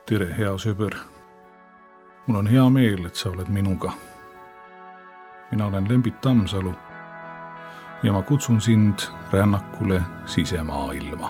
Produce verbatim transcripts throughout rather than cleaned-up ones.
Tere, hea sõber. Mul on hea meel, et sa oled minuga. Mina olen Lembit Tammsalu ja ma kutsun sind rännakule sisemaailma.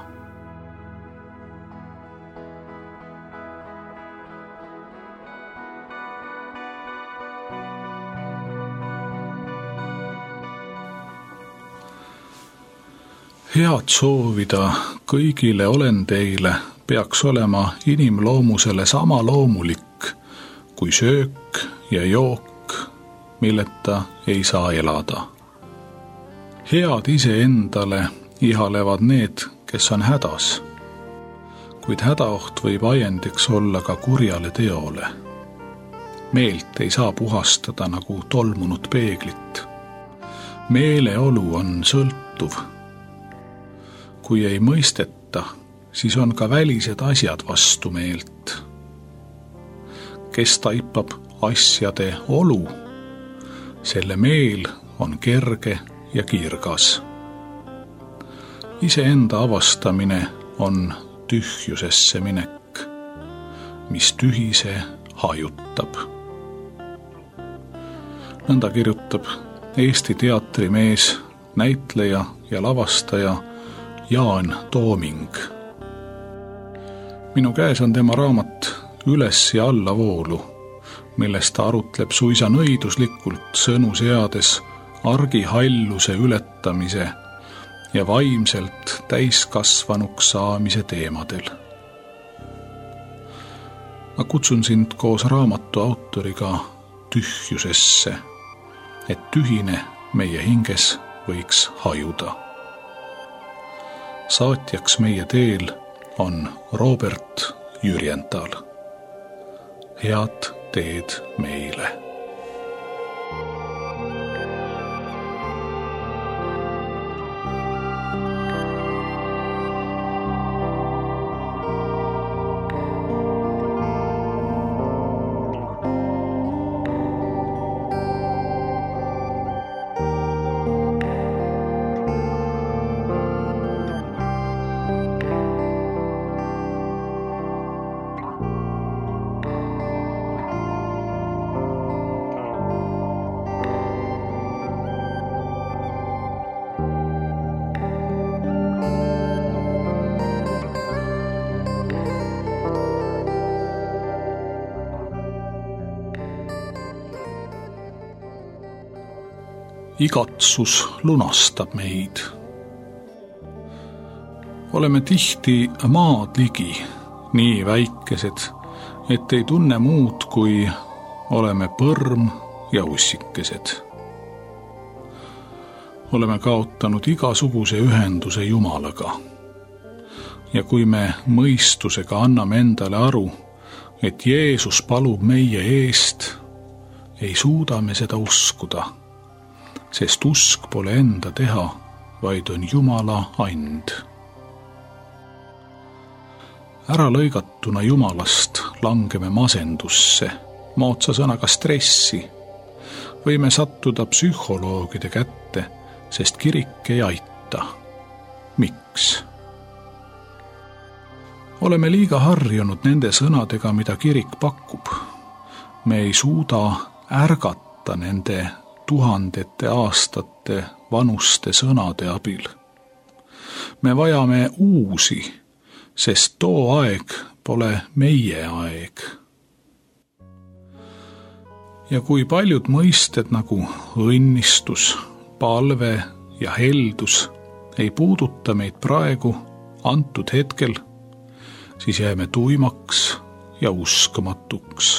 Head soovida kõigile olendeile peaks olema inimloomusele sama loomulik kui söök ja jook, milleta ei saa elada. Head iseendale ihalevad need, kes on hädas, kuid hädaoht võib ajendiks olla ka kurjale teole. Meelt ei saa puhastada nagu tolmunud peeglit. Meeleolu on sõltuv. Kui ei mõisteta, siis on ka välised asjad vastu meelt. Kes taipab asjade olu, selle meel on kerge ja kirgas. Iseenda avastamine on tühjusesse minek, mis tühise hajutab. Nõnda kirjutab Eesti teatrimees, näitleja ja lavastaja Jaan Tooming. Minu käes on tema raamat Üles ja alla voolu, millest ta arutleb suisa nõiduslikult sõnu seades argihalluse ületamise ja vaimselt täiskasvanuks saamise teemadel. Ma kutsun sind koos raamatu autoriga tühjusesse, et tühine meie hinges võiks hajuda. Saatjaks meie teel on Robert Jürjenthal. Head teed meile. Igatsus lunastab meid. Oleme tihti maad ligi, nii väikesed, et ei tunne muud, kui oleme põrm ja ussikesed. Oleme kaotanud igasuguse ühenduse Jumalaga. Ja kui me mõistusega anname endale aru, et Jeesus palub meie eest, ei suuda me seda uskuda, sest usk pole enda teha, vaid on Jumala and. Ära lõigatuna Jumalast langeme masendusse, moodsa sõnaga stressi. Võime sattuda psühholoogide kätte, sest kirik ei aita. Miks? Oleme liiga harjunud nende sõnadega, mida kirik pakub. Me ei suuda ärgata nende tuhandete aastate vanuste sõnade abil. Me vajame uusi, sest too aeg pole meie aeg. Ja kui paljud mõisted nagu õnnistus, palve ja heldus ei puuduta meid praegu antud hetkel, siis jääme tuimaks ja uskamatuks.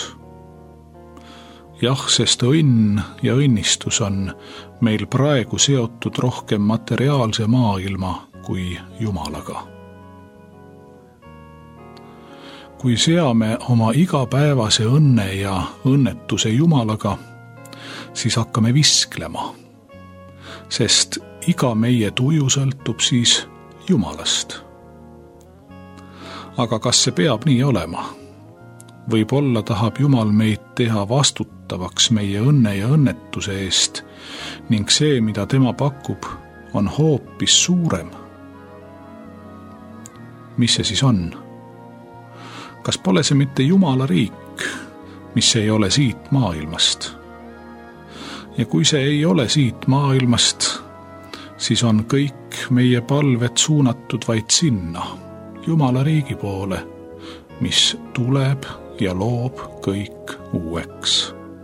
Jah, sest õnn ja õnnistus on meil praegu seotud rohkem materiaalse maailma kui Jumalaga. Kui seame oma igapäevase õnne ja õnnetuse Jumalaga, siis hakkame visklema, sest iga meie tuju sõltub siis Jumalast. Aga kas see peab nii olema? Võib-olla tahab Jumal meid teha vastutavaks meie õnne ja õnnetuse eest ning see, mida tema pakub, on hoopis suurem. Mis see siis on? kas pole see mitte Jumala riik, mis ei ole siit maailmast? Ja kui see ei ole siit maailmast, siis on kõik meie palved suunatud vaid sinna, Jumala riigi poole, mis tuleb ja loob kõik uueks.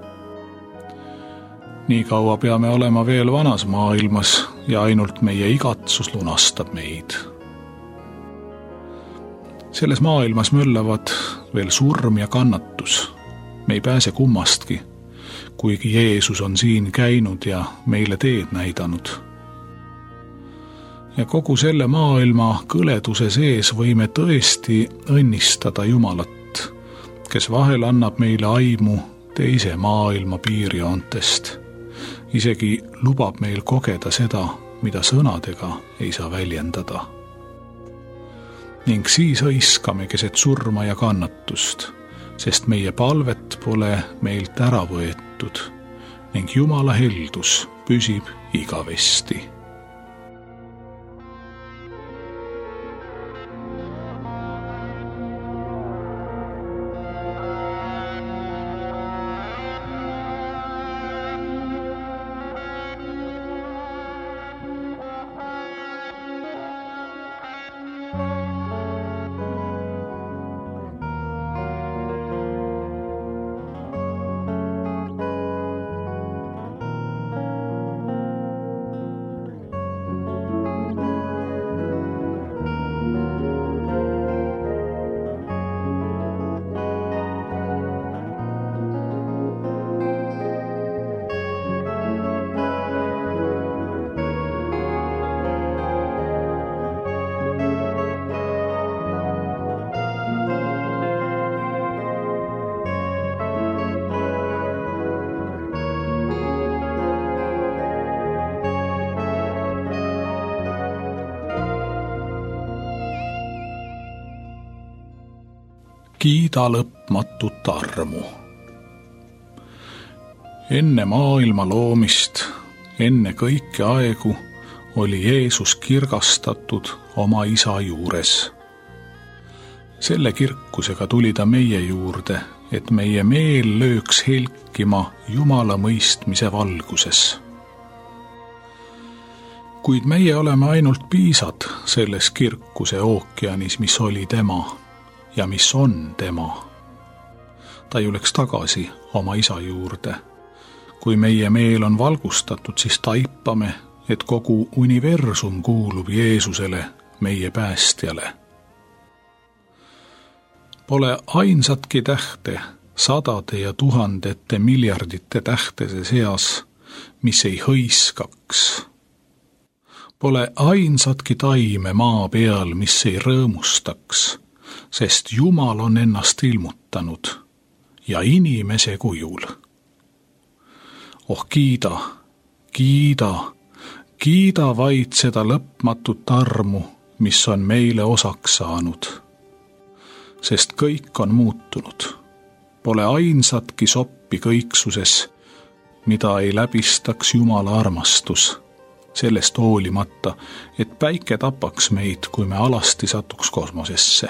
Nii kaua peame olema veel vanas maailmas ja ainult meie igatsus lunastab meid. Selles maailmas möllavad veel surm ja kannatus. Me ei pääse kummastki, kuigi Jeesus on siin käinud ja meile teed näidanud. Ja kogu selle maailma kõleduse sees võime tõesti õnnistada Jumalat, kes vahel annab meile aimu teise maailma piirjoontest. Isegi lubab meil kogeda seda, mida sõnadega ei saa väljendada. Ning siis õiskame keset surma ja kannatust, sest meie palvet pole meilt ära võetud ning Jumala heldus püsib igavesti. Kiida lõpmatut armu. Enne maailma loomist, enne kõiki aegu, oli Jeesus kirgastatud oma isa juures. Selle kirkusega tuli ta meie juurde, et meie meel lööks helkima Jumala mõistmise valguses. Kuid meie oleme ainult piisad selles kirkuse ookeanis, mis oli tema ja mis on tema. Ta ju läks tagasi oma isa juurde. Kui meie meel on valgustatud, siis taipame, et kogu universum kuulub Jeesusele, meie päästjale. Pole ainsatki tähte sadade ja tuhandete miljardite tähtese seas, mis ei hõiskaks. Pole ainsatki taime maa peal, mis ei rõõmustaks, sest Jumal on ennast ilmutanud ja inimese kujul. Oh kiida, kiida, kiida vaid seda lõpmatut armu, mis on meile osaks saanud. Sest kõik on muutunud. Pole ainsatki soppi kõiksuses, mida ei läbistaks Jumala armastus, sellest hoolimata, et päike tapaks meid, kui me alasti satuks kosmosesse.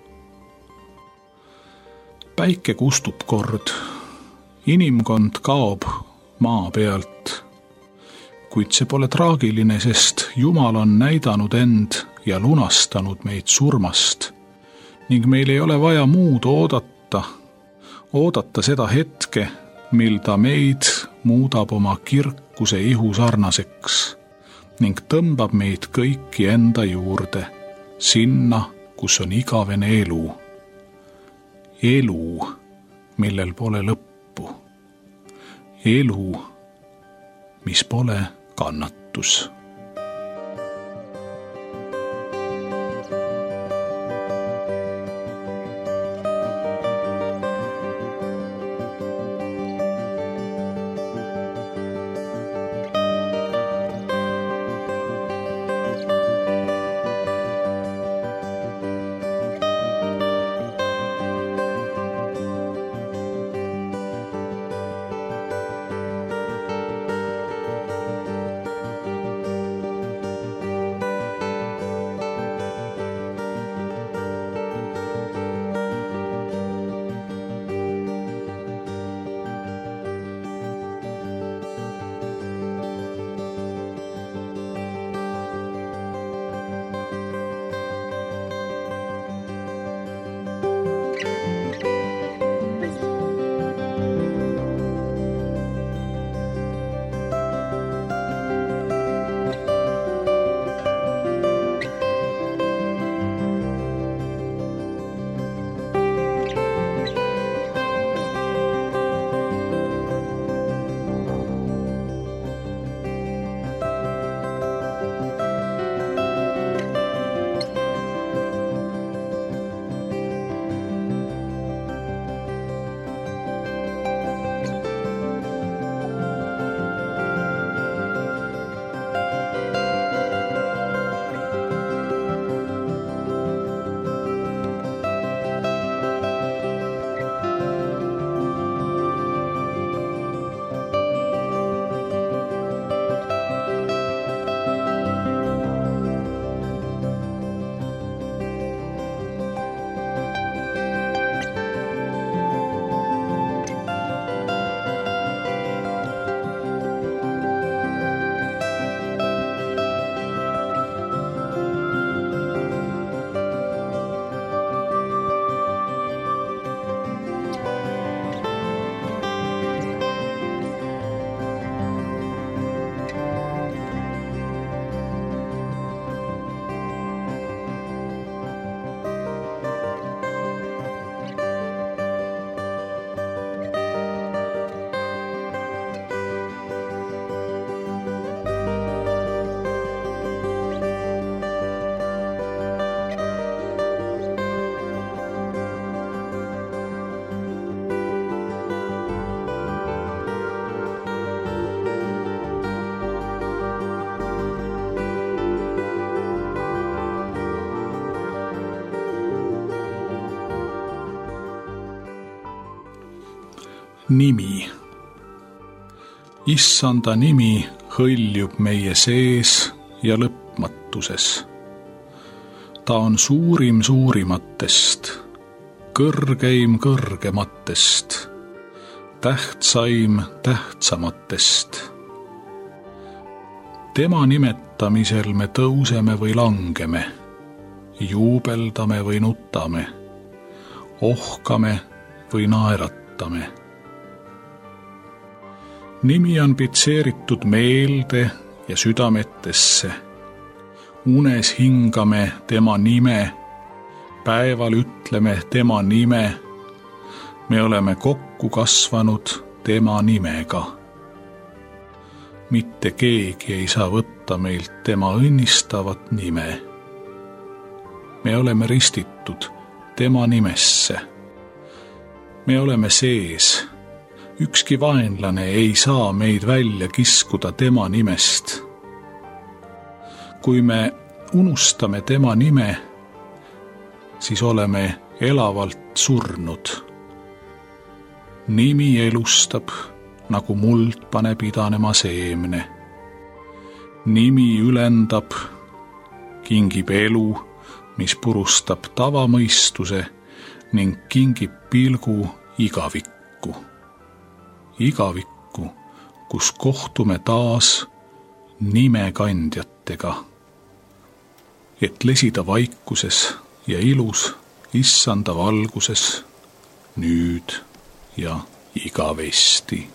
Päike kustub kord, inimkond kaob maa pealt, kuid see pole traagiline, sest Jumal on näidanud end ja lunastanud meid surmast ning meil ei ole vaja muud oodata, oodata seda hetke, mil ta meid muudab oma kirkuse ihu sarnaseks ning tõmbab meid kõiki enda juurde, sinna, kus on igavene elu. Elu, millel pole lõppu. Elu, mis pole kannatus. nimi. Issanda nimi hõljub meie sees ja lõpmatuses. Ta on suurim suurimatest, kõrgeim kõrgematest, tähtsaim tähtsamatest. Tema nimetamisel me tõuseme või langeme, juubeldame või nutame, ohkame või naeratame. Nimi on pitseeritud meelde ja südametesse. Unes hingame tema nime, päeval ütleme tema nime. Me oleme kokku kasvanud tema nimega. Mitte keegi ei saa võtta meilt tema õnnistavat nime. Me oleme ristitud tema nimesse. Me oleme sees. Ükski vaenlane ei saa meid välja kiskuda tema nimest. Kui me unustame tema nime, siis oleme elavalt surnud. Nimi elustab, nagu muld paneb idanema seemne. Nimi ülendab, kingib elu, mis purustab tavamõistuse ning kingib pilgu igavikku. Igavikku, kus kohtume taas nimekandjatega, et lesida vaikuses ja ilus Issanda valguses nüüd ja igavesti.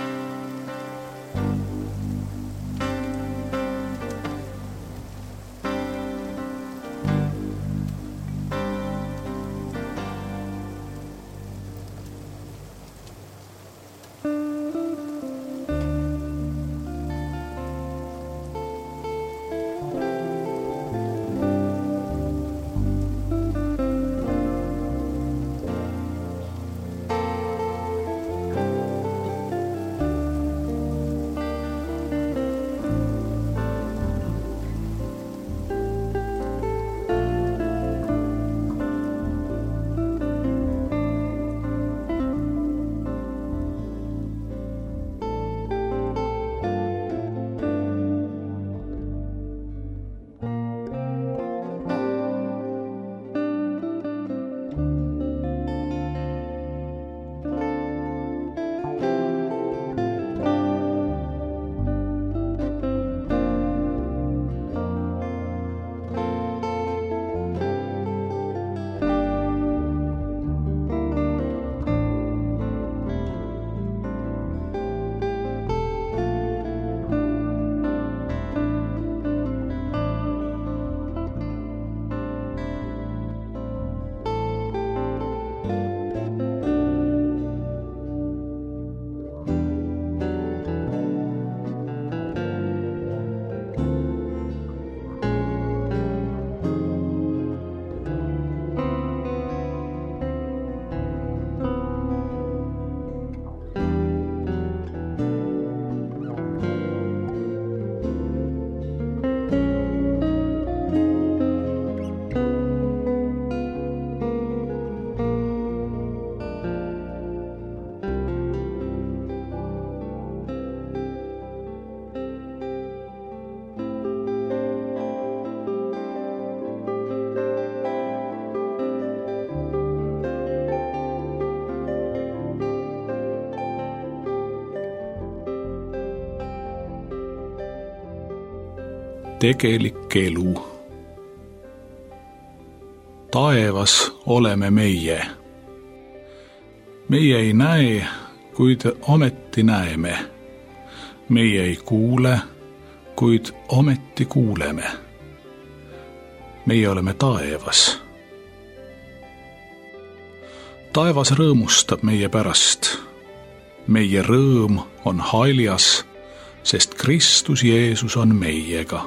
Tegelik elu. Taevas oleme meie. Meie ei näe, kuid ometi näeme. Meie ei kuule, kuid ometi kuuleme. Meie oleme taevas. Taevas rõõmustab meie pärast. Meie rõõm on haljas, sest Kristus Jeesus on meiega.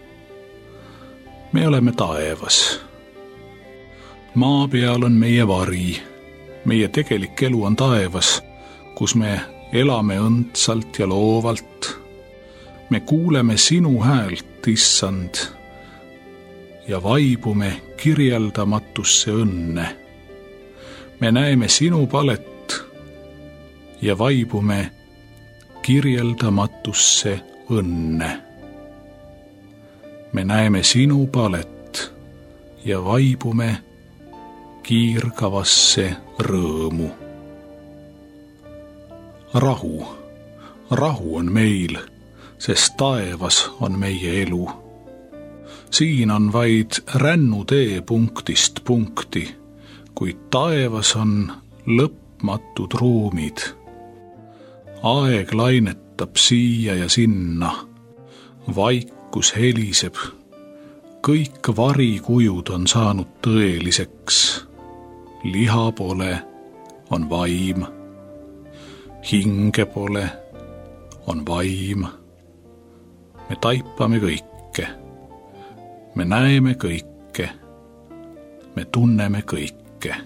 Me oleme taevas. Maa peal on meie vari. Meie tegelik elu on taevas, kus me elame õndsalt ja loovalt. Me kuuleme sinu häält, Issand, ja vaibume kirjeldamatusse õnne. Me näeme sinu palet ja vaibume kirjeldamatusse õnne. Me näeme sinu palet ja vaibume kiirgavasse rõõmu. Rahu, rahu on meil, sest taevas on meie elu. Siin on vaid rännutee punktist punkti, kuid taevas on lõpmatud ruumid. Aeg lainetab siia ja sinna, vaikus heliseb, kõik varikujud on saanud tõeliseks. Liha pole, on vaim, hinge pole, on vaim. Me taipame kõike, me näeme kõike, me tunneme kõike.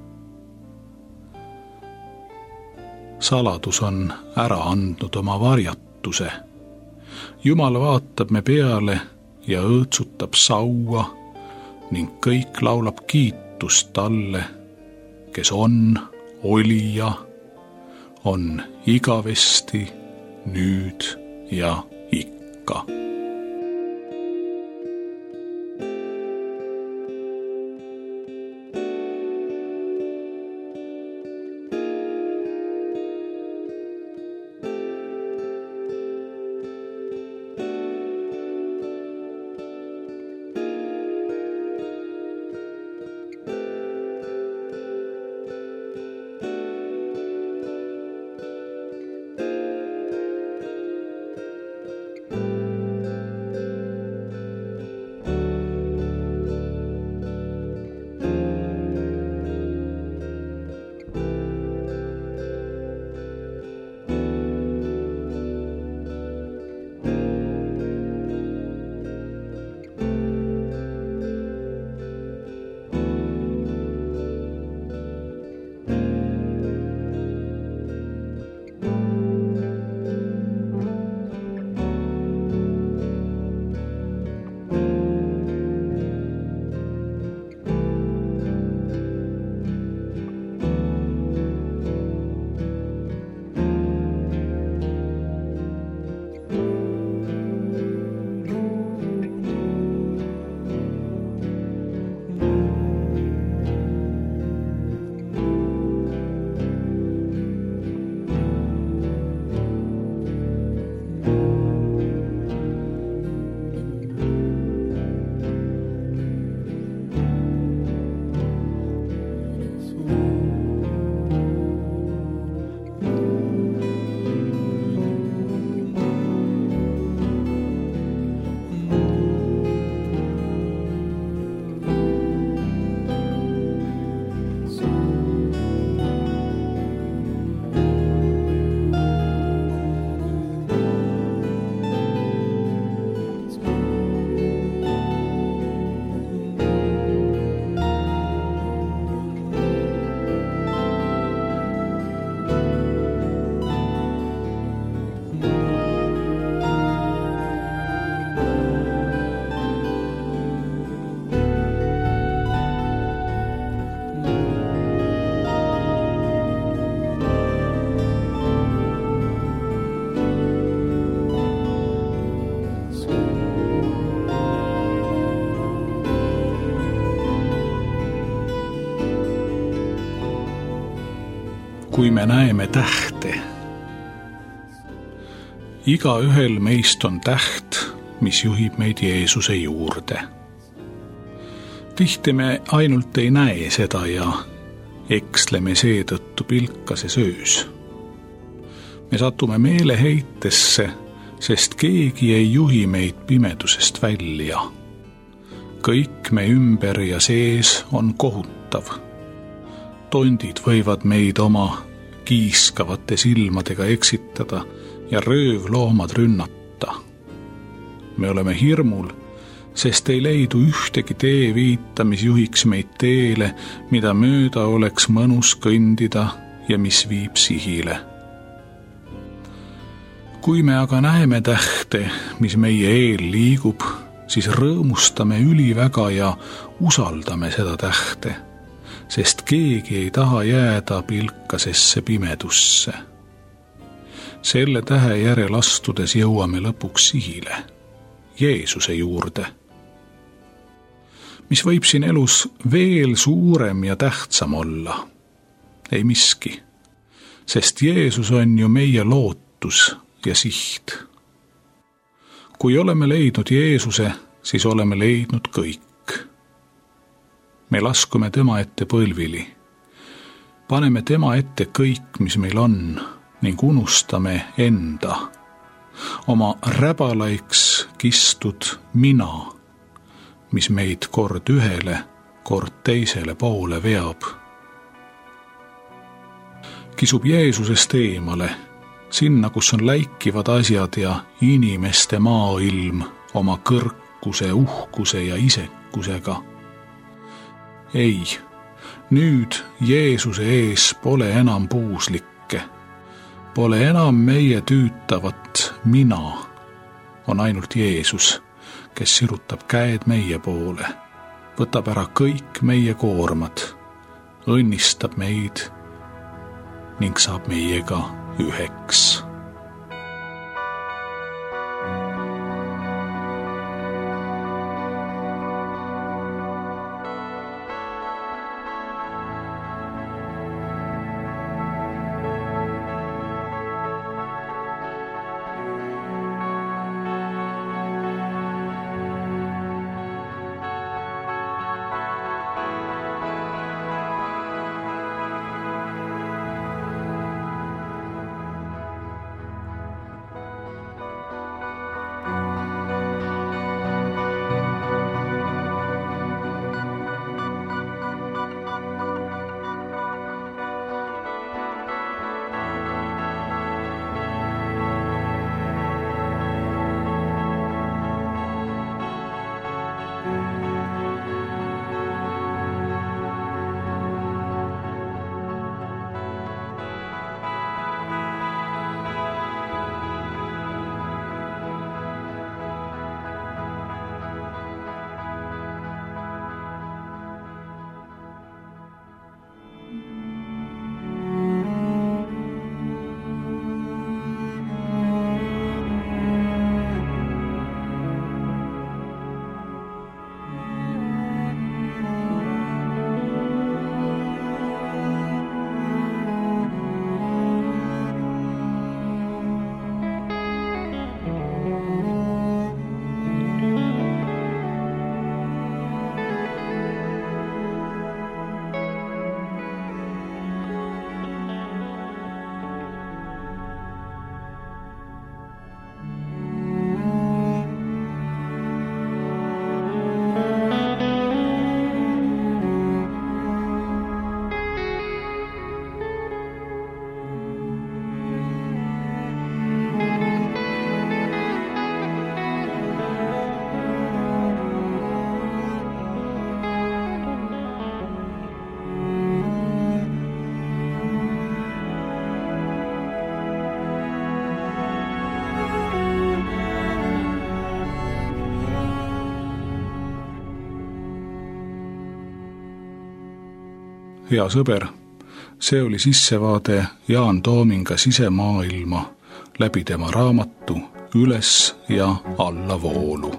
Saladus on ära andnud oma varjatuse. Jumal vaatab me peale ja õõtsutab saua ning kõik laulab kiitust talle, kes on, oli ja on igavesti, nüüd ja ikka. Kui me näeme tähte. Igaühel meist on täht, mis juhib meid Jeesuse juurde. Tihti me ainult ei näe seda ja eksleme seetõttu pilkases öös. Me satume meeleheitesse, sest keegi ei juhi meid pimedusest välja. Kõik me ümber ja sees on kohutav. Tondid võivad meid oma kiiskavate silmadega eksitada ja röövloomad rünnata. Me oleme hirmul, sest ei leidu ühtegi teeviita, mis juhiks meid teele, mida mööda oleks mõnus kõndida ja mis viib sihile. Kui me aga näeme tähte, mis meie eel liigub, siis rõõmustame üliväga ja usaldame seda tähte, sest keegi ei taha jääda pilkasesse pimedusse. Selle tähe järel astudes jõuame lõpuks sihile, Jeesuse juurde, mis võib siin elus veel suurem ja tähtsam olla. Ei miski, sest Jeesus on ju meie lootus ja siht. Kui oleme leidnud Jeesuse, siis oleme leidnud kõik. Me laskume tema ette põlvili. Paneme tema ette kõik, mis meil on, ning unustame enda, oma räbalaiks kistud mina, mis meid kord ühele, kord teisele poole veab. Kisub Jeesusest eemale, sinna, kus on läikivad asjad ja inimeste maailm oma kõrkuse, uhkuse ja isekusega. Ei, nüüd Jeesuse ees pole enam puuslikke, pole enam meie tüütavat mina, on ainult Jeesus, kes sirutab käed meie poole, võtab ära kõik meie koormad, õnnistab meid ning saab meiega üheks. Hea sõber, see oli sissevaade Jaan Toominga sisemaailma läbi tema raamatu Üles ja allavoolu.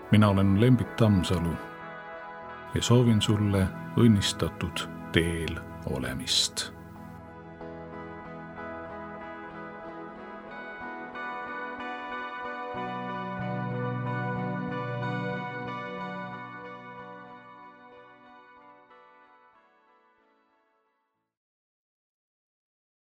mina olen Lembit Tammsalu ja soovin sulle õnnistatud teel olemist.